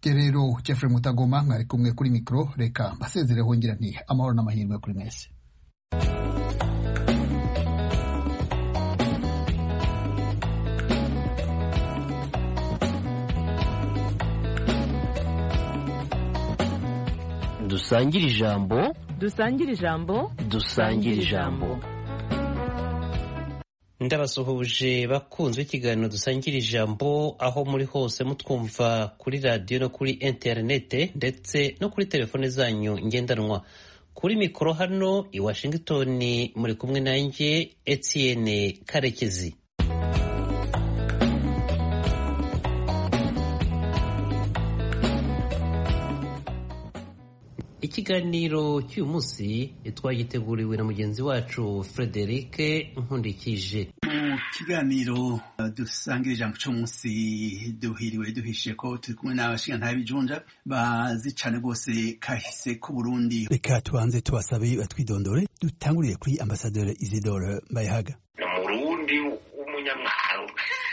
rero Jeffrey Mutagoma mwari kumwe kuri mikro, reka mbasezereho ngira nti amahoro n'amahirwe kuri mwese. Dusangire ijambo, dusangire ijambo, dusangire ijambo. Ndabasuhuje bakunzwe ikiganiro dusangira ijambo aho muri hose mutwumva kuri radio no kuri interinete ndetse no kuri telefone zanyu ngendanwa. Kuri mikoro hano i Washington muri kumwe nanjye Etienne Karekezi. Ikiganiro cy'uyu munsi twagiteguriwe na mugenzi wacu Frederic Nkundikije. Mu kiganiro dusangira ijambo cy'umunsi duhiriwe duhishiye ko turi kumwe n'abashingantahe b'ijunja bazi cane rwose kahise ku Burundi. Reka tubanze tubasabe batwidondore, dutangurire kuri Ambassadeur Isidore Mbayahaga. Umurundi w'umunyamwaro.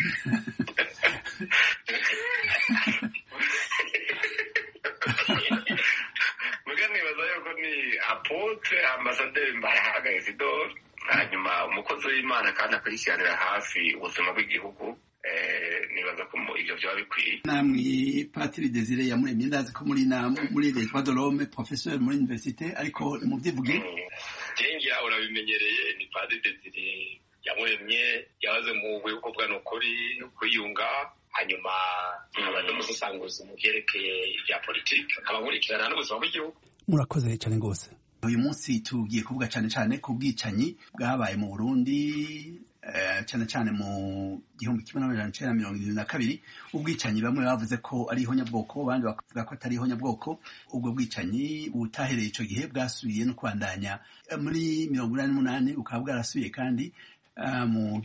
Apotre Ambassadeur Mbayahaga Isidore, hanyuma umukozi w'Imana kandi akurikiranira hafi ubuzima bw'igihugu. Nibaza ko ivyo byaba bikwiye. Namwe Patiri Desire Yamuremye, ndazi ko muri Les Droits de l'Homme, professeur muri université, ariko muvyivuge. Jengira urabimenyereye, ni Patiri Desire Yamuremye, yahoze mu bwoko bwa nukuri no kwiyunga, hanyuma abaje musasanguza mu byerekeye ibya politike, abakurikirana n'ubuzima bw'igihugu. Murakoze cyane gose. Uyu munsi tugiye kuvuga cyane ku bwicanyi bwabaye mu Burundi, cyane mu 1972, ubwicanyi bamwe bavuze ko ari ihonyabwoko, abandi bakavuga ko atari ihonyabwoko. Ubwo bwicanyi butahereye ico gihe bwasubiye no kwandanya muri 1988, bukaba bwarasubiye kandi mu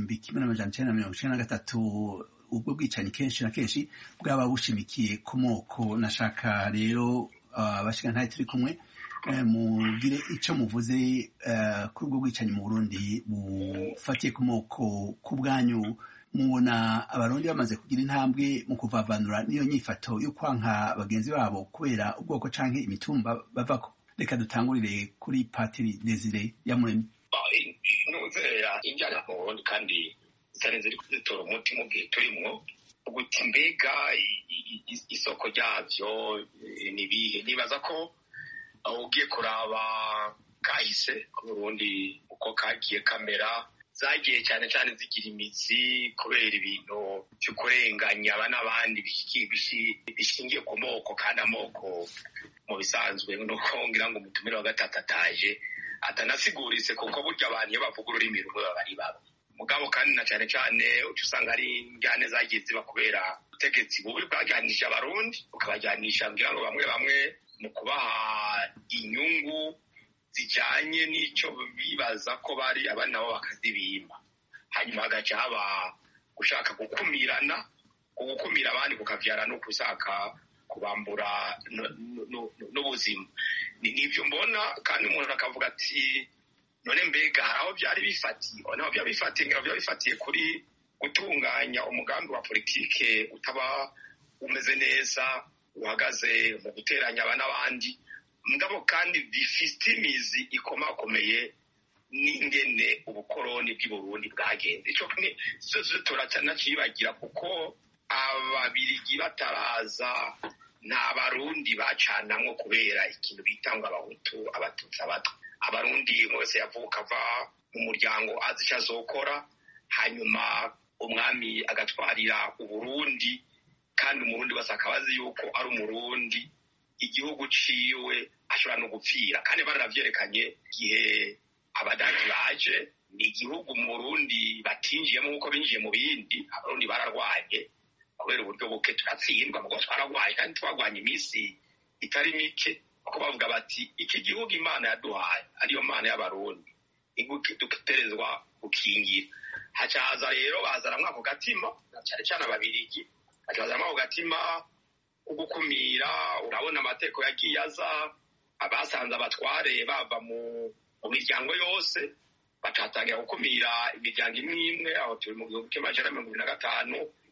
1993. Ubwo bwicanyi kenshi na kenshi bwaba bushimikiye ku moko. Nashaka rero abashingantahe turi kumwe mugire ico muvuze kuri ubwo bwicanyi mu Burundi bufatiye ku moko. Ku bwanyu mubona abarundi bamaze kugira intambwe mu kuvavanura n'iyo nyifato yo kwanka bagenzi babo kubera ubwoko canke imitumba bavako? Reka dutangurire kuri Patiri Desire Yamuremye. Nuzera injyana mu Burundi kandi zitarenze zitora umuti mu gihe turimwo, uguti mbega isoko ryavyo nibihe. Nibaza ko ugiye kuraba kahise ku Burundi uko kagiye kamera, zagiye cyane zigira imizi kubera ibintu byo kurenganya n'abandi bishingiye ku moko, kandi amoko mu bisanzwe nuko ngira ngo umutumire wa gatatu ataje atanasiguritse, kuko burya abantu iyo bavuga ururimi rumwe baba ari babo mugabo, kandi na cyane uca usanga ari injyane zagiye ziba kubera ubutegetsi bubi bwajyanisha abarundi, ukabajyanisha ngira ngo bamwe mu kubaha inyungu zijyanye n'icyo bibaza ko bari abandi nabo bakazibimba, hanyuma hagaca haba gushaka gukumira abandi, kukavyara no gushaka kubambura n'ubuzima. Nivyo mbona, kandi umuntu akavuga ati none mbega hari aho byari bifatiye kuri gutunganya umugambi wa politike utaba umeze neza, uhagaze mu guteranya n'abandi mugabo, kandi bifite imizi ikomakomeye n'ingene ubukoroni bw'i Burundi bwagenze. Ico turacanacibagira, kuko ababirigi bataraza nta barundi bacanamwo kubera ikintu bitangwa abahutu, abatutsi, abatwa. Abarundi wese yavuka ava mu muryango azi icyo azokora, hanyuma umwami agatwarira Uburundi, kandi umurundi wese akaba azi yuko ari umurundi, igihugu ciwe ashobora no gupfira. Kandi baravyerekanye igihe abadagi baje, ni igihugu mu Burundi batinjiyemo nk'uko binjiye mu bindi. Abarundi bararwanye kubera uburyo buke, turatsindwa mugo twararwanye, kandi twagwanye iminsi itari mike, kuko bavuga bati iki gihugu Imana yaduhaye ariyo Mana y'abarundi, dutegerezwa gukingira. Hacaza rero bazaramwo ako gatima, cyane ababirigi bakazamwo ako gatima ugukumira. Urabona amateko yagiye aza, abasanze abatware bava mu miryango yose, batatangira gukumira imiryango imwe. Aho turi mu 1925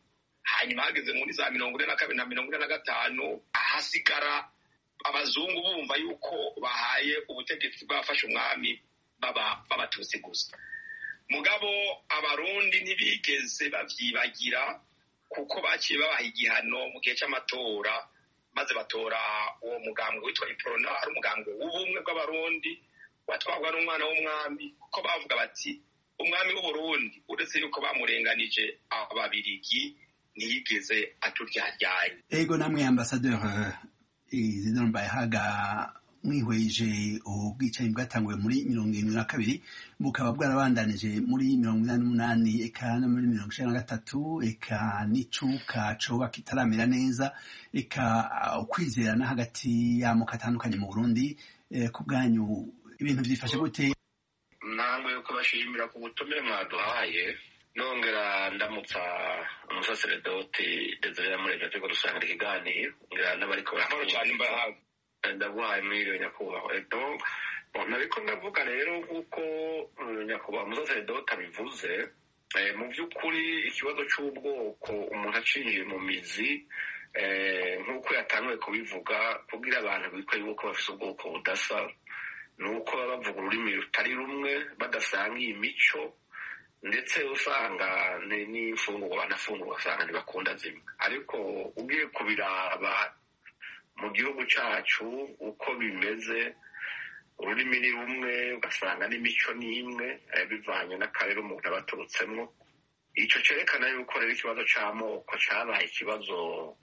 hanyuma hageze muri za 42 na 45 ahasigara abazungu bumva yuko bahaye ubutegetsi bwafashe umwami b'abatutsi gusa. Mugabo abarundi ntibigeze bavyibagira kuko baciye babaha igihano mu gihe c'amatora, maze batora uwo mugambwe witwa Iprona, ari umugambwe w'ubumwe bw'abarundi watwagwa n'umwana w'umwami, kuko bavuga bati umwami w'Uburundi uretse yuko bamurenganije ababirigi ntiyigeze aturyaryaye. Ego namwe ambassadeur Isidore Mbayahaga, mwihweje ubwicanyi bwatanguye muri 72 bukaba bwarabandanije muri 88 eka no muri 93 eka n'icuka coba kitaramera neza, eka ukwizerana hagati y'amoko atandukanye mu Burundi. Ku bwanyu ibintu byifashe gute? Nangwe yuko bashimira ku butumire mwaduhaye, nongera ndamutsa umusaseredoti Desire Murega cyo gusangira ikiganiro ngira n'abariko barakora cyane Mbayahaga. Ndaguhaye mwiriwe nyakubahwa. Nariko ndavuga rero kuko nyakubahwa umusaseredoti abivuze, mu by'ukuri ikibazo cy'ubwoko umuntu acinjiye mu mizi, nk'uko yatanguye kubivuga, kugira abantu bitwa yuko bafise ubwoko budasa, nuko baba bavuga ururimi rutari rumwe, badasangiye imico, ndetse usanga n'imfungurwa banafungurwa usanga ntibakunda zimwe. Ariko ugiye kubiraba mu gihugu cyacu uko bimeze, ururimi ni rumwe, ugasanga n'imico ni imwe, bivanye n'akarere umuntu aba aturutsemo. Icyo cyerekana yuko rero ikibazo cy'amoko cyabaye ikibazo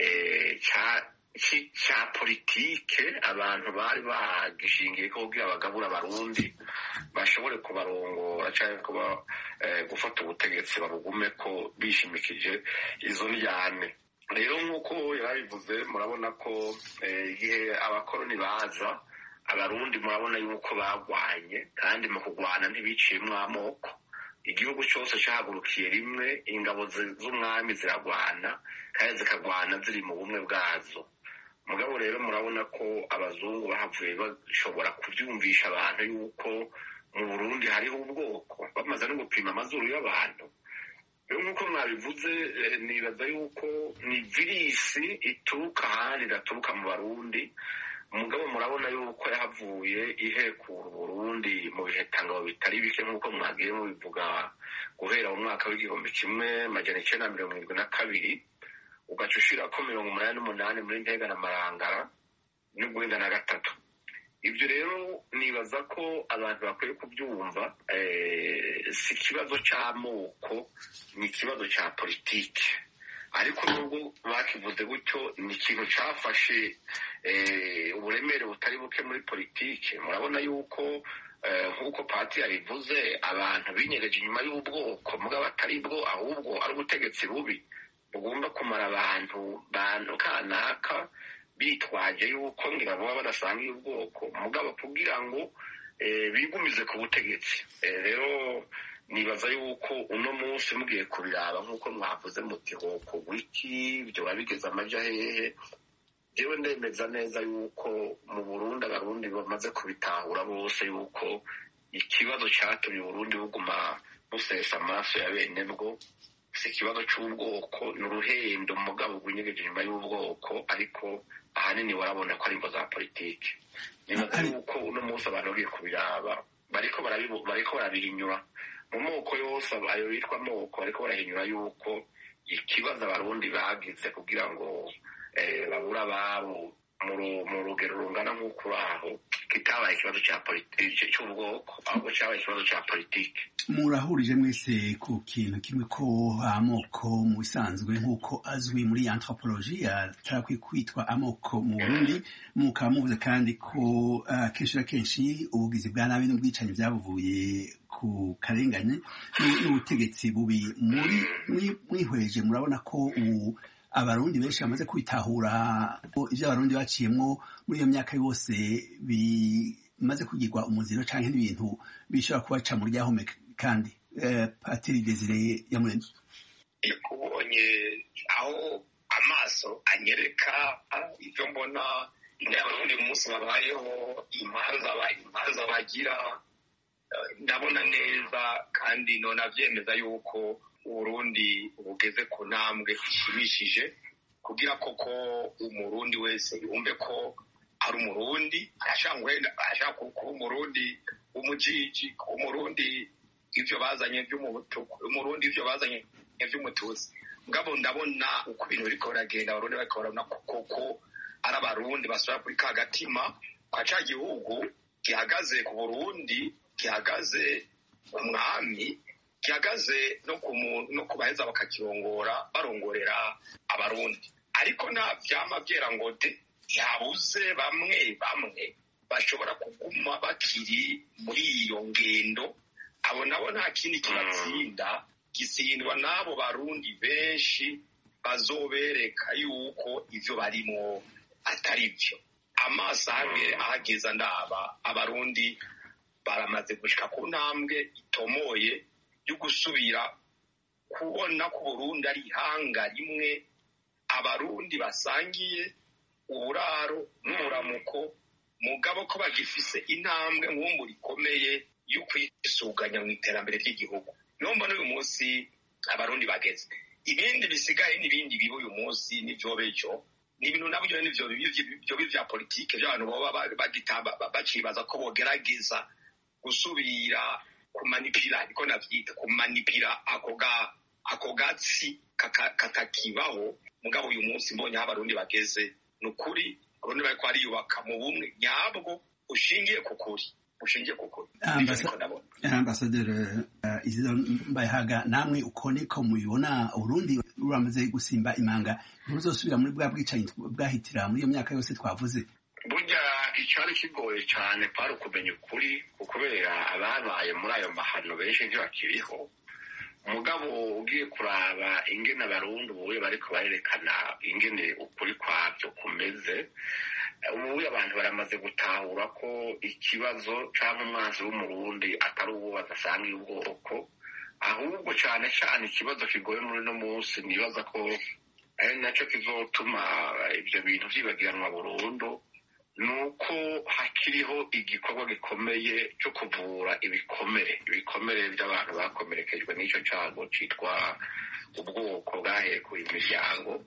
cya politike, abantu bari bagishingiye ko kugira abagabura abarundi bashobore kubarongora cyangwa gufata ubutegetsi babugume ko bishimikije izo njyane. Rero nk'uko yabivuze, murabona ko igihe abakoroni baza, abarundi murabona yuko bagwanye, kandi mu kugwana ntibiciyemwo amoko. Igihugu cyose cyahagurukiye rimwe, ingabo z'umwami ziragwana kandi zikagwana ziri mu bumwe bwazo. Mugabo rero murabona ko abazungu bahavuye bashobora kubyumvisha abantu yuko mu Burundi hariho ubwoko, bamaze no gupima amazuru y'abantu. Rero nk'uko mwabivuze, nibaza yuko ni virisi ituruka ahandi idaturuka mu Barundi. Mugabo murabona yuko yahavuye ihekura Burundi mu bihe tangabo bitari bike, nk'uko mwagiye mubivuga, guhera mu mwaka w'1972 ugaca ushirako 88 muri Ntega na Marangara n'93. Ibyo rero nibaza ko abantu bakwiye kubyumva, si ikibazo cy'amoko, ni ikibazo cya politike. Ariko nubwo bakivuze gutyo, ni ikintu cyafashe uburemere butari buke muri politike. Murabona yuko nk'uko Pati yabivuze, abantu binyegeje inyuma y'ubwoko, mugabo atari bwo, ahubwo ari ubutegetsi bubi bugomba kumara abantu kanaka bitwaje yuko ngira baba badasangiye ubwoko, mugabo kugira ngo bigumize ku butegetsi. Rero nibaza yuko uno munsi mugiye kubiraba nk'uko mwavuze muti hoko wiki byo babigeza amaja hehe, jewe ndemeza neza yuko mu Burundi abarundi bamaze kubitahura bose yuko ikibazo cyatumye Burundi buguma busesa amaraso ya bene bwo si ikibazo cy'ubwoko, n'uruhendo mugabo gwinyegeje nyuma y'ubwoko, ariko ahanini warabona ko ari imbo za politike. Nibaza yuko uno munsi abantu bagiye kubiraba bariko barabihinyura mu moko yose, ayo bitwa amoko, bariko barahinyura yuko ikibazo abarundi bagize kugira ngo babura ababo mu rugero rungana nk'uko aho kitabaye ikibazo cya politike cy'ubwoko, ahubwo cyabaye ikibazo cya politike. Murahurije mwese ku kintu kimwe ko amoko mu bisanzwe nk'uko azwi muri anthropologie atarakwiye kwitwa amoko mu Burundi. Mukaba muvuze kandi ko kenshi na kenshi ubugizi bwa nabi n'ubwicanyi byabuvuye ku karengane n'ubutegetsi bubi. Mwihweje murabona ko ubu abarundi benshi bamaze kwitahura ivyo abarundi baciyemwo muri iyo myaka yose bimaze kugirwa umuziro canke n'ibintu bishobora kubaca mu ryahome. Kandi Patiri Desire Yamuremye, ubonye aho amaso anyereka ivyo mbona abarundi mu munsi babayeho, imanza bagira, ndabona neza kandi nona vyemeza yuko Uburundi bugeze ku ntambwe ishimishije kugira koko umurundi wese yumve ko ari umurundi arashaka kuba umurundi w'umujiji, umurundi ivyo bazanye vy'umutuku, umurundi ivyo bazanye vy'umututsi. Mugabo ndabona uko ibintu biriko biragenda, abarundi bariko barabona koko ari abarundi basubira kuri ka gatima kwa ca gihugu gihagaze ku Burundi, gihagaze ku mwami, gihagaze no ku baheza bakakirongora barongorera abarundi. Ariko nta vyama vyera ngo de yabuze bamwe bashobora kuguma bakiri muri iyo ngendo. Abo nabo nta kindi kibatsinda, gisindwa n'abo barundi benshi bazobereka yuko ivyo barimo atari vyo. Amaso ahageza ndaba abarundi baramaze gushika ku ntambwe itomoye yo gusubira kubona ko Burundi ari ihanga rimwe, abarundi basangiye uburaro n'umuramuko, mugabo ko bagifise intambwe nk'umbu rikomeye yo kwisuganya mu iterambere ry'igihugu. Niyo mbona uyu munsi abarundi bageze. Ibindi bisigaye n'ibindi bibi uyu munsi n'ivyo bejo ni ibintu nabyo n'ivyo bibi vya politike by'abantu baba bacibaza ko bogerageza gusubira kumanipira, ariko navyita kumanipira ako gatsi katakibaho. Mugabo uyu munsi mbonye aho abarundi bageze, ni ukuri abarundi bariko bariyubaka mu bumwe nyabwo ushingiye ku kuri. Ambasaderi Isidore Mbayahaga, namwe uko niko mubibona Urundi ruramaze gusimba imanga, ntiruzosubira muri bwa bwicanyi bwahitira muri iyo myaka yose twavuze? Burya icari kigoye cane kwari ukumenya ukuri, kubera ababaye muri ayo mahano benshi ntibakiriho. Mugabo ugiye kuraba ingene abarundi ubuye bariko barerekana ingene ukuri kwavyo kumeze, ubuye abantu baramaze gutahura ko ikibazo canke umwanzi w'umurundi atari uwo badasangiye ubwoko, ahubwo cane cane ikibazo kigoye muri uno munsi nibaza ko ari naco kizotuma ivyo bintu vyibagiranwa burundu, nuko hakiriho igikorwa gikomeye cyo kuvura ibikomere by'abantu bakomerekejwe n'ico cago citwa ubwoko bwahekuye imiryango.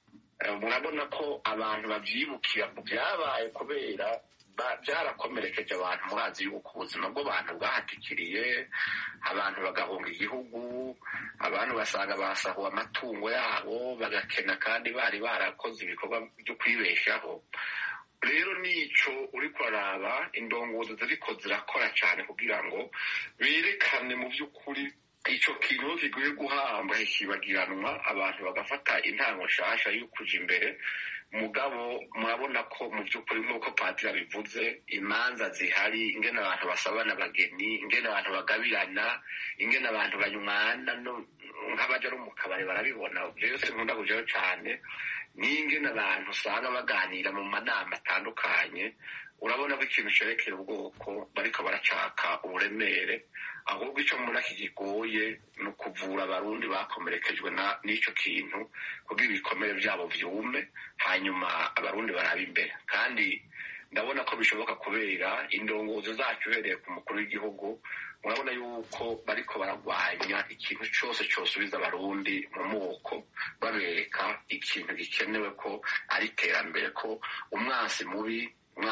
Murabona ko abantu bavyibukira ku vyabaye kubera byarakomerekeje abantu. Murazi yuko ubuzima bw'abantu bwahatikiriye, abantu bagahunga igihugu, abantu basanga basahuwe amatungo yabo bagakena kandi bari barakoze ibikorwa byo kwibeshaho. Rero nico uriko araba indongozi ziriko zirakora cyane kugira ngo berekane mu by'ukuri ico kintu kigoye guhamba kibagiranwa, abantu bagafata intango nshasha yo kuja imbere. Mugabo murabona ko mu by'ukuri nk'uko Patiri bivuze, imanza zihari, ingene abantu basabana abageni, ingene abantu bagabirana, ingene abantu banywana nk'abaja no mu kabari barabibona. Rero sinkunda kujayo cane, n'ingene abantu usanga baganira mu manama atandukanye. Urabona ko ikintu cerekera ubwoko bariko baracaka uburemere, ahubwo ico mbona kigigoye ni ukuvura abarundi bakomerekejwe n'ico kintu kugira ibikomere vyabo vyume, hanyuma abarundi barabe imbere. Kandi ndabona ko bishoboka kubera indongozi zacu uhereye ku mukuru w'igihugu, murabona yuko bariko baragwanya ikintu cose cosubiza abarundi mu moko, babereka ikintu gikenewe ko ari iterambere, ko umwansi mubi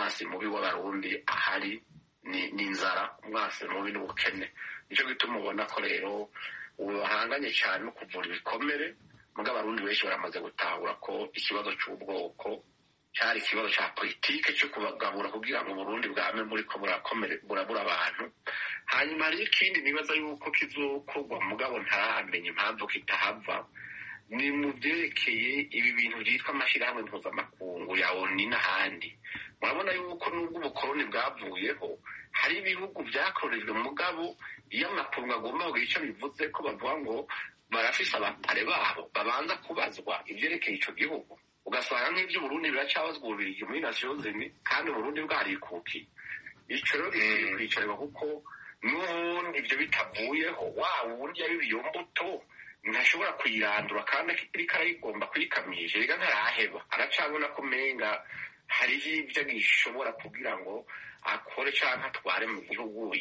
w'abarundi ahari ni inzara, umwansi mubi n'ubukene. Nico gituma ubona ko rero ubu bahanganye cyane no kuvura ibikomere. Mugabo abarundi benshi baramaze gutahura ko ikibazo c'ubwoko cyari ikibazo ca politike cyo kubagabura kugira ngo Burundi bwame buriko burabura abantu. Hanyuma hari ikindi nibaza yuko kizokorwa, mugabo ntaramenya impamvu kitahava, ni mu vyerekeye ibi bintu vyitwa amashirahamwe mpuzamakungu ya ONU n'ahandi. Murabona yuko nubwo ubukoroni bwavuyeho, hari ibihugu vyakorejwe, mugabo iyo amakungu agomba kugira ico bivuze ko bavuga ngo barafise abapare babo babanza kubazwa ivyerekeye ico gihugu. Ugasanga nk'ivyo Burundi biracabazwa ububirigi muri Nations Unies kandi Burundi bwarikukiye. Ico rero gikwiye kwicarwa, kuko n'ubundi ivyo bitavuyeho, wa wundi yabibiye imbuto ntashobora kuyirandura kandi ariko arayigomba kuyikamisha, rega ntaraheba, aracabona ko umenga hariho ivyo gishobora kugira ngo akore canke atware mu gihugu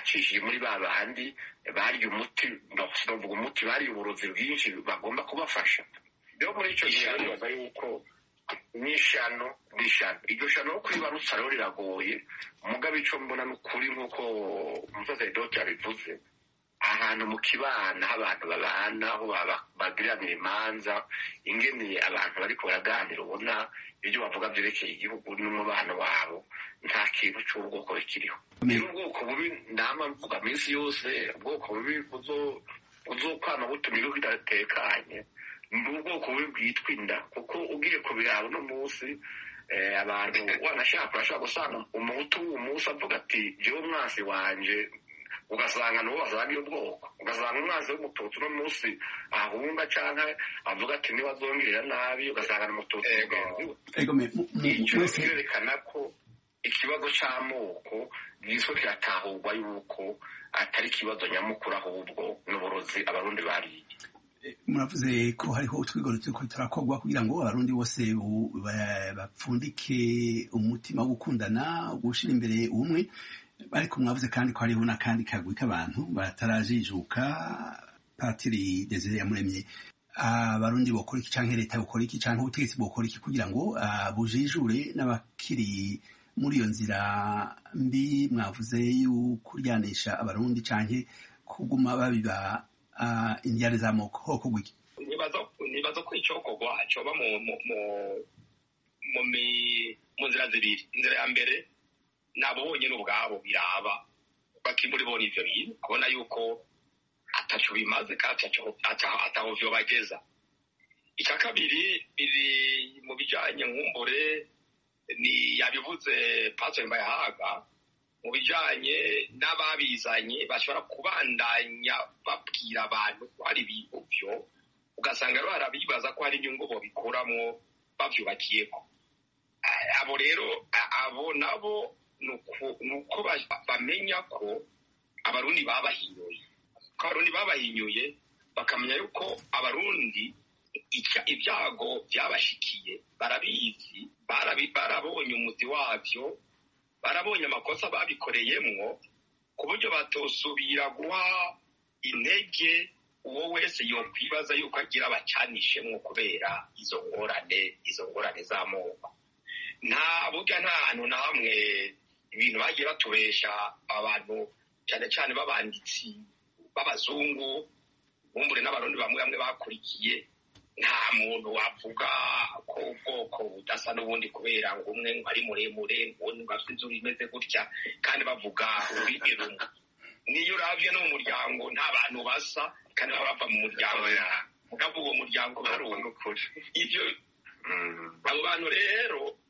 acishije muri ba bandi bariye umuti bavuga umuti bariye uburozi bwinshi bagomba kubafasha. Rero muri icyo gihe nibaza yuko n'ishano iryo shano no kuribarutsa rero riragoye. Mugabe icyo mbona n'ukuri nk'uko umusaseredoti yabivuze, ahantu mu kibana aho abantu babana, aho bagiranira imanza, ingene abantu bariko baraganira ubona ibyo bavuga byerekeye igihugu n'umubano wabo, nta kintu cy'ubwoko bikiriho. Rero ubwoko bubi ndama mvuga minsi yose, ubwoko bubi buzokwama butuma ibihugu bidatekanye, ni ubwoko bubi bwitwa inda. Kuko ugiye kubiraba uno munsi abantu wanashaka urashobora gusanga umuhutu w'umunsi avuga ati jewe umwansi wanje, ugasanga n'uwo bazanga iyo bwoko, ugasanga umwanzi w'umututsi uno munsi ahunga canke avuga ati niba azongerera nabi, ugasanga n'umututsi icyo cyerekana ko ikibazo c'amoko giswe kiratahurwa yuko atari ikibazo nyamukuru, ahubwo n'uburozi abarundi bariye. Muravuze ko hariho utwigoro turiko turakorwa kugira ngo abarundi bose bapfundike umutima wo gukundana, gushira imbere ubumwe, ariko mwavuze kandi ko hariho n'akandi kagwi k'abantu batarajijuka. Patiri Desire Yamuremye, abarundi bokora iki canke leta bokora iki canke ubutegetsi bokora iki kugira ngo bujijure n'abakiri muri iyo nzira mbi mwavuze y'ukuryanisha abarundi canke kuguma babiba indiyane z'amoko hoko gwiki? Nibaza ko icokorwa coba mu nzira zibiri. Inzira ya mbere nabo bonyene ubwabo biraba bakimuri bona ivyo bintu, kubona yuko ataco bimaze kandi ataho vyobageza. Icya kabiri biri mu bijanye nkumbure ni yabivuze Pastor Mbayahaga, mu bijanye n'ababizanye bashobora kubandanya babwira abantu ko ari ibintu byo, ugasanga rero harabibaza ko hari inyungu bobikuramwo bavyubakiyeko. Abo rero abo nabo nuko bamenya ko abarundi babahinyuye, bakamenya yuko abarundi ibyago byabashikiye barabizi, barabonye umuzi wabyo, barabonye amakosa babikoreyemwo, ku buryo batosubira guha intege uwo wese yokwibaza yuko agira abacanishemwo kubera izo ngorane z'amoko. Nta burya nta hantu na hamwe ibintu bagiye batubesha abantu cyane cyane b'abanditsi b'abazungu, bumbure n'abarundi bamwe bamwe bakurikiye, nta muntu wavuga ko ubwoko budasa n'ubundi kubera ngo umwe ari muremure, uwundi bafite inzuru imeze gutya, kandi bavuga ururimi rumwe. Niyo uravye no mu muryango nta bantu basa kandi bava mu muryango, mugavuga uwo muryango barunga ukuri. Ivyo abo bantu rero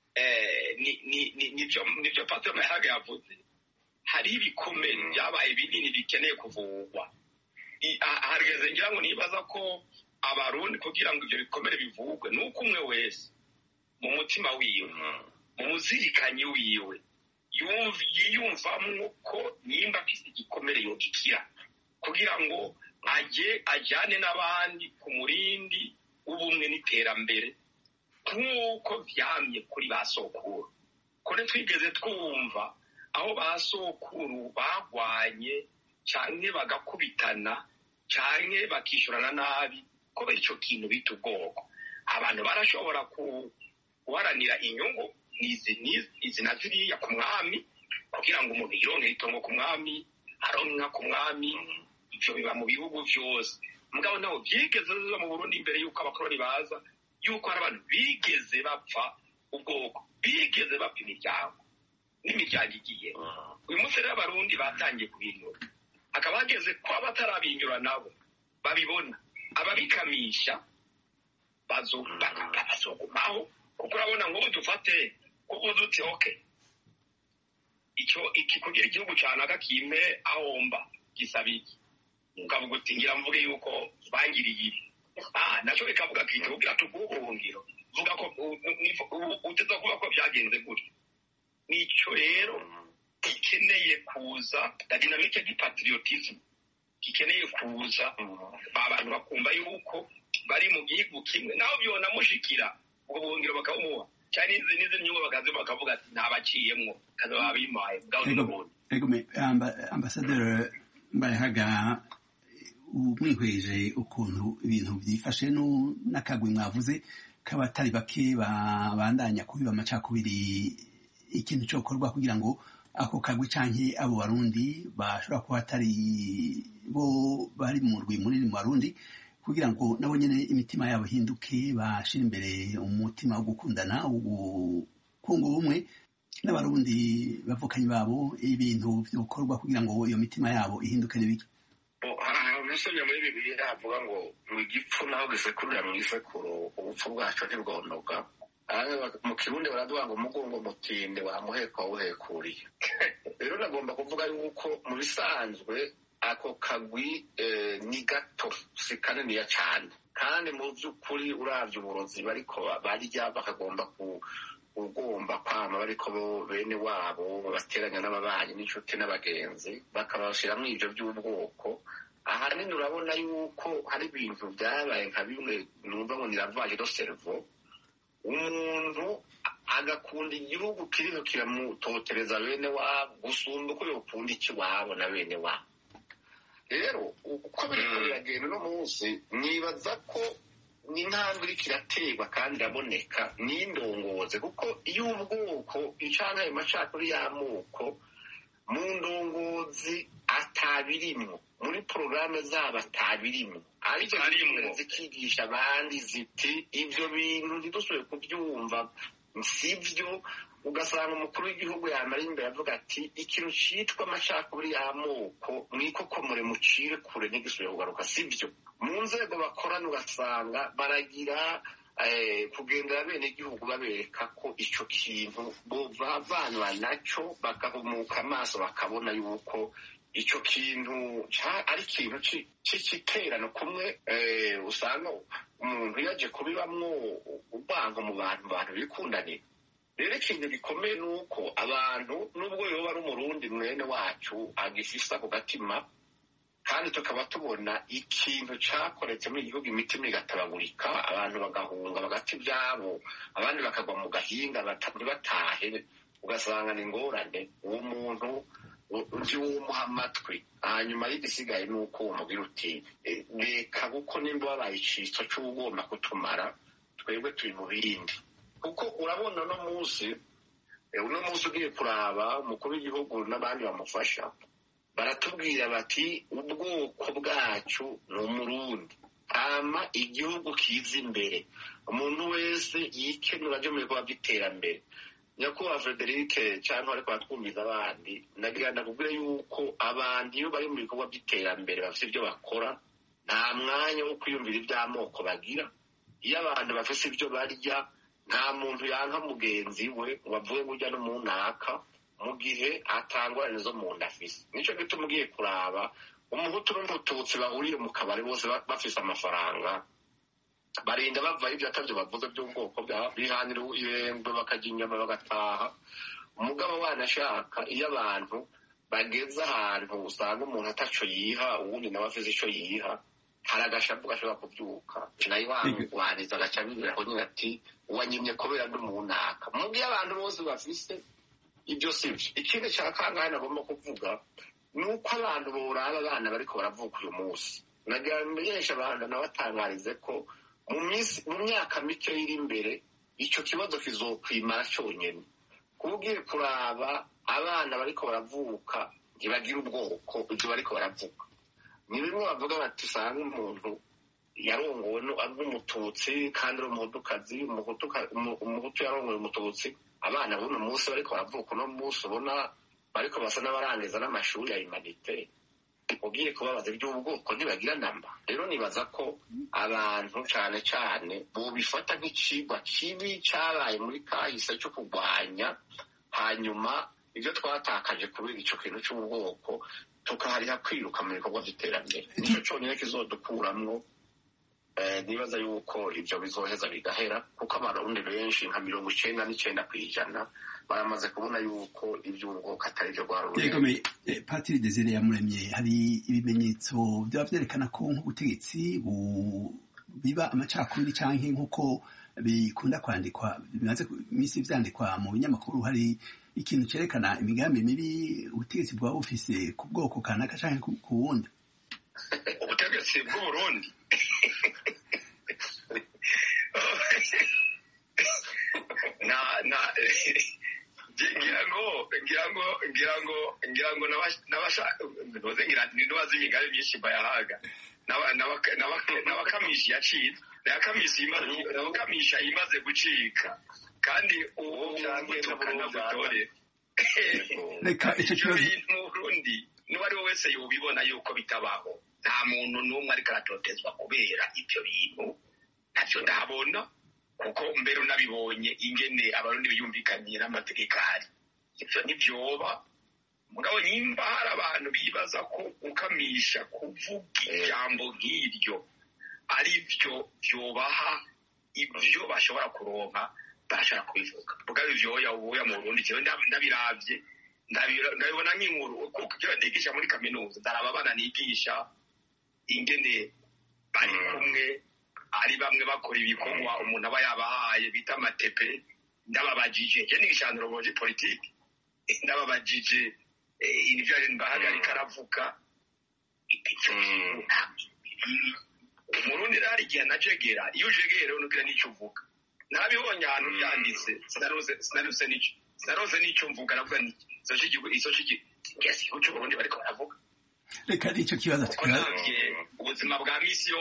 nivyo Pastor Mahaga yavuze, hari ibikomere byabaye binini bikeneye kuvugwa. Harigeze ngira ngo nibaza ko abarundi kugira ngo ivyo bikomere bivugwe nuko umwe wese mu mutima wiwe, mu muzirikanyi wiwe yiyumvamwo ko nimba afise igikomere yogikira, kugira ngo ajyane n'abandi ku murindi w'ubumwe n'iterambere nk'uko vyamye kuri ba sokuru. Kone twigeze twumva aho ba sokuru bagwanye canke bagakubitana canke bakishurana nabi kubera ico kintu bita ubwoko. Abantu barashobora guharanira inyungu izi na ziriya ku mwami, kugira ngo umuntu yironkere itongo ku mwami, aronka ku mwami. Ivyo biba mu bihugu vyose, mugabo naho vyigeze biba mu Burundi imbere yuko abakoroni baza, yuko hari abantu bigeze bapfa ubwoko, bigeze bapfa imiryango n'imiryango igiye. Uyu munsi rero abarundi batangiye kubinyura, hakaba hageze ko abatarabinyura nabo babibona, ababikamisha bazogumaho. Kuko urabona ngo dufate kuko dute okay, iki kugira igihugu canaga kime ahomba gisaba iki, ukavuga uti ngira mvuge yuko bangiriye ibi, naco bikavuga ko igihugu atuguhungiro, vuga ko uteza kuba ko byagenze gutyo. Nico rero gikeneye kuza, la dinamike y'ipatriotisme gikeneye kuza, abantu bakumva yuko bari mu gihugu kimwe, naho byona mushikira ubwo buhungiro bakabumuha, cyane n'izi nyungu bakavuga ati ntabaciyemwo kaza babimaye bwaho n'ubundi. Ego ambasaderi Mbayahaga, umwihweje ukuntu ibintu byifashe n'akagwi mwavuze k'abatari bake babandanya kubiba amacakubiri, ikintu cyo gukorwa kugira ngo ako kagwi canke abo barundi bashobora kuba atari bo bari mu rwi munini mu barundi, kugira ngo nabo nyene imitima yabo hinduke, bashira imbere umutima wo gukundana, kunga ubumwe n'abarundi bavukanyi babo, ibintu byokorwa kugira ngo iyo mitima yabo ihinduke n'ibiki. Umusomyi muri Bibiliya avuga ngo mu gipfu naho gisekurira mu isekuru ubupfu bwacu ntibwonoga. Mu Kirundi baravuga ngo umugongo mutinde wamuheka wawuhekuriye. Rero nagomba kuvuga yuko mu bisanzwe ako kagwi ni gato si kaniniya cyane, kandi mu by'ukuri uravye uburozi bariko barya bakagomba ugomba kwama bariko bo bene wabo bateranya n'ababanyi n'inshuti n'abagenzi bakabashiramo ivyo by'ubwoko. Ahanini urabona yuko hari ibintu byabaye nka bimwe numva ngo ni lavage de cerveau, umuntu agakunda igihugu kiriho kiramutotereza bene wabo gusumba uko yokunda ikiwabo na bene wabo. Rero uko biriko biragenda uno munsi nibaza ko n'intambwe iriko iraterwa kandi iraboneka n'indongozi, kuko iyo ubwoko canke ayo macakuri y'amoko mu ndongozi atabirimwo, muri porogaramu zabo atabirimwo, ariko zikigisha abandi ziti ivyo bintu ntidusubire kuvyumva sivyo. Ugasanga umukuru w'igihugu yamara imbere avuga ati ikintu citwa amacakubiri y'amoko mwikokomore mucire kure ntigisubire kugaruka, sivyo. Mu nzego bakorana ugasanga baragira kugendera bene igihugu babereka ko ico kintu bovavanwa naco, bagahumuka amaso bakabona yuko ico kintu ari ikintu c'ikiterano kumwe. Usanga umuntu yaje kubibamwo urwango mu bantu bikundanira. Rero ikintu gikomeye ni uko abantu nubwo yoba ari umurundi mwene wacu agifisa ku gatima, kandi tukaba tubona ikintu cakoretse muri igihugu, imitima igatabagurika, abantu bagahunga bagata ivyabo, abandi bakagwa mu gahinga ntibatahe, ugasanga ni ingorane. Uwo muntu uzi wumuha amatwi, hanyuma y'igisigaye ni uko umubwira uti reka kuko nimba wabaye iciso c'ugomba kutumara, twebwe turi mu bindi. Kuko urabona uno munsi ugiye kuraba umukuru w'igihugu n'abandi bamufasha baratubwira bati ubwoko bwacu ni umurundi, hama igihugu kiza imbere, umuntu wese yikenura aje mu bikorwa by'iterambere. Nyakubahwa Frederic cyangwa ariko batwumviza abandi, nagira ndakubwire yuko abantu iyo bari mu bikorwa by'iterambere bafite ibyo bakora, nta mwanya wo kwiyumvira iby'amoko bagira. Iyo abantu bafite ibyo barya, nta muntu yanka mugenzi we ngo avuge ngo ujya no mu ntaka mu gihe atangorane zo mu nda afise. Nico gituma ugiye kuraba umuhutu n'umututsi bahuriye mu kabari bose bafise amafaranga, barinda bavayo ibyo atavyo bavuze by'ubwoko bwabo, bihanira irembo bakarya inyama bagataha. Umugabo wanashaka iyo abantu bageze ahantu usanga umuntu ataco yiha, uwundi nawe afise ico yiha, hari agashavu gashobora kuvyuka nayo waniza agacabibiraho nyine ati uwanyimye kubera ndi mu ntaka. Mu gihe abantu bose bafise ibyo sivyo. Ikindi ca kangahe nagomba kuvuga ni uko abantu boraba abana bariko baravuka uyu munsi, nagira menyesha abantu nabatangarize ko mu myaka mike iri imbere ico kibazo kizokwimara conyene. Kuba ugiye kuraba abana bariko baravuka ntibagira ubwoko ivyo bariko baravuka. Ni bimwe bavuga bati usanga umuntu yarongowe n'umututsi kandi ari umuhutukazi, umuhutu yarongowe umututsi. Abana b'uno munsi bariko baravuka uno munsi ubona bariko basa n'abarangiza n'amashuri ya humanite, ugiye kubabaza iby'ubwoko ntibagira namba. Rero nibaza ko abantu cane cane bobifata nk'icigwa kibi cabaye muri kahise co kurwanya, hanyuma ivyo twatakaje kubera ico kintu c'ubwoko tukahariha kwiruka mu bikorwa vy'iterambere. Nico conyene kizodukuramwo. Nibaza yuko ivyo bizoheza bigahera, kuko abarundi benshi nka 99% baramaze kubona yuko ivy'ubwoko atari vyo rwarurema. Patiri Desire Yamuremye, hari ibimenyetso byaba vyerekana ko nk'ubutegetsi biba amacakubiri canke nk'uko bikunda kwandikwa bimaze imisi vyandikwa mu binyamakuru hari ikintu cerekana imigambi mibi ubutegetsi bwa bufise ku bwoko kanaka canke ku wundi ubutegetsi bw'uburundi ngira ngo ntibazi imigambi myinshi bayahaga n'abakamishi yacitse n'abakamisha imaze gucika kandi ubu gutukana butore ibyo bintu mu Burundi n'uwo ari we wese yobibona yuko bitabaho nta muntu n'umwe ariko aratotezwa kubera ibyo bintu ntacyo ndahabona kuko mbere unabibonye ingene abarundi biyumvikanye n'amategeko ahari ibyo ntibyoba mugabo nimba hari abantu bibaza ko gukamisha kuvuga ijambo nk'iryo ari byo byobaha ibyo bashobora kuronka barashaka kubivuga mugabo ivyoya ubuya mu Burundi jewe ndabiravye ndabibona nk'inkuru kuko jewe ndigisha muri kaminuza ndaraba abana nigisha ingene bari kumwe ari bamwe bakora ibikorwa umuntu aba yabahaye bita amatepe ndababajije je nigisha anthropologie politique ndababajije ibyo ari mbahagarika aravuga ipicyo umurundi rari igihe najegera iyo ujegera unugira n'icyo uvuga nabibonye ahantu byanditse sinaroze n'icyo mvuga navuga izo ngesi y'uco Burundi bariko baravuga reka n'icyo kibazo tukaravye ubuzima bwa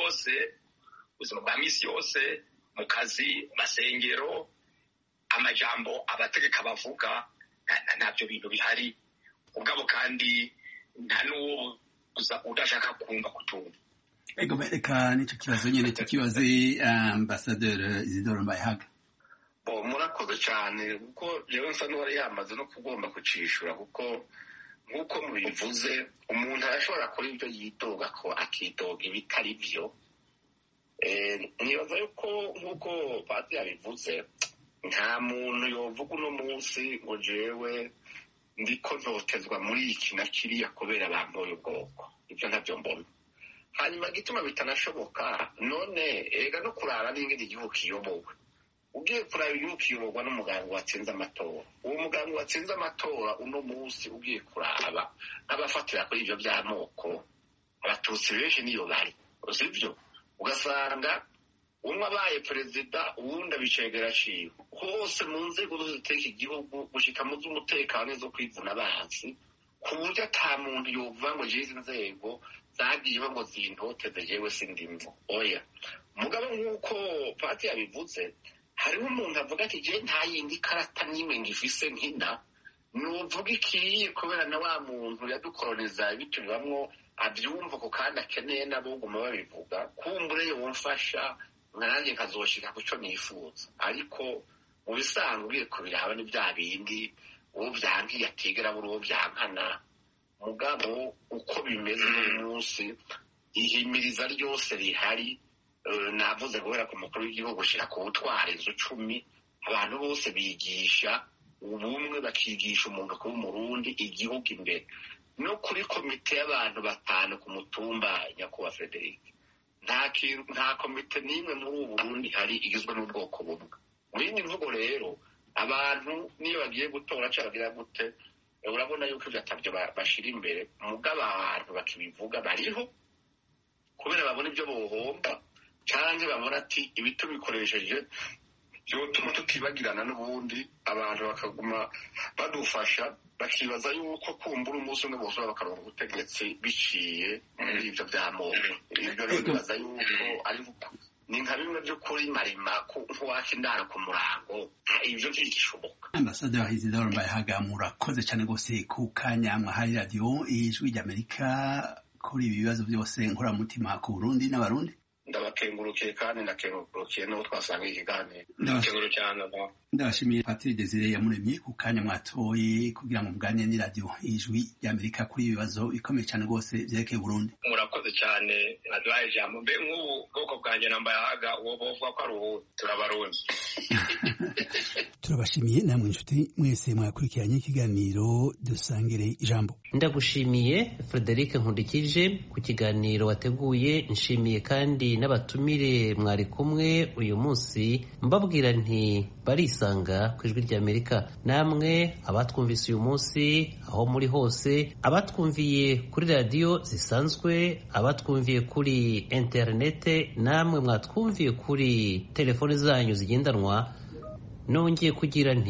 misi yose mu kazi masengero amajambo abategeka bavuga ntabyo bintu bihari ubwabo kandi nta n'uwo udashaka kumva kutumva ego reka n'icyo kibazo nyene tukibaze Ambassadeur Isidore Mbayahaga murakoze cyane kuko jewe nsa n'uwari yamaze no kugomba kucishura kuko nk'uko mubivuze umuntu arashobora kuri ibyo yitoga ko akitoga ibitari byo nibaza yuko nk'uko Padiri yabivuze nta muntu yovuga uno munsi ngo jewe ndiko ntotezwa muri iki na kiriya kubera bamboye ubwoko ibyo ntabyo mbona hanyuma gituma bitanashoboka none ega no kurara n'ingene igihugu kiyobowe ugiye kuraba igihugu kiyoborwa n'umuganga watsinze amatora uwo muganga watsinze amatora uno munsi ugiye kuraba nk'abafatira kuri ibyo by'amoko abatutsi benshi niyo bari sivyo ugasanga umwe abaye perezida uwundi abicegera ciwe hose mu nzego zose ziteka igihugu gushika mu z'umutekano zo kwivuna abansi ku buryo ata muntu yovuga ngo jizi nzego zagiyeho ngo zintoteze jewe sindimvo oya mugabo nk'uko Pati yabivuze hariho umuntu avuga ati je nta yindi karata n'imwe ngifise nkina nuvuga ikiye kubera na wa muntu yadukoloniza bitubamwo abyumva ko kandi akeneye nabo guma babivuga kumbure yomfasha nanjye nkazoshika kuco nifuza ariko mu bisanzwe ugiye kubiraba ni bya bindi uwo byankiye atigera buri uwo byankana mugabo uko bimeze uyu munsi ihimiriza ryose rihari navuze guhera ku mukuru w'igihugu gushira ku butware inzu 10 abantu bose bigisha ubumwe bakigisha umuntu kuba umurundi igihugu imbere no kuri komite y'abantu batanu ku mutumba Nyakubahwa Frederic nta komite n'imwe muri ubu Burundi hari igizwe n'ubwoko bumwe muri iyi mvugo rero abantu niyo bagiye gutora cyangwa gute urabona yuko byatabyo bashira imbere mugabo abantu bakibivuga bariho kubera babona ibyo bohomba cyangwa babona ati ibitu bikoresheje byotuma tutibagirana n'ubundi abantu bakaguma badufasha bakibaza yuko kumbura umunsi umwe bose bakaronka ubutegetsi biciye muri ibyo by'amoko ibyo rero bibaza yuko ari ni nka bimwe by'ukuri marima nk'uwaka indaro ku murango ibyo ntigishoboka. Ambassadeur Isidore Mbayahaga murakoze cyane rwose ku kanya mwahaye radiyo ijwi ry'Amerika kuri ibi bibazo byose nkoramutima ku Burundi n'abarundi ndabakengurukiye kandi ndakengurukiye n'uwo twasanga ikiganiro ndabakengurukiye cyane ndabashimiye Patiri Desire Yamuremye ku kanya mwatoye kugira ngo muganire n'iradiyo Ijwi ry'Amerika kuri ibi bibazo bikomeye cyane rwose byerekeye Burundi. Murakoze cyane naduhaye ijambo. Mbe nk'ubu bwoko bwanjye nambayaga uwo bovuga ko ari ubu turabarundi. Turabashimiye namwe inshuti mwese mwakurikiranye ikiganiro dusangire ijambo. Ndagushimiye Frederic Nkundikije ku kiganiro wateguye, nshimiye kandi n'abatumire mwari kumwe uyu munsi, mbabwira nti barisanga ku Ijwi ry'Amerika. Namwe abatwumvise uyu munsi aho muri hose, abatwumviye kuri radiyo zisanzwe, abatwumviye kuri interinete, namwe mwatwumviye kuri telefone zanyu zigendanwa, nongeye kugira nti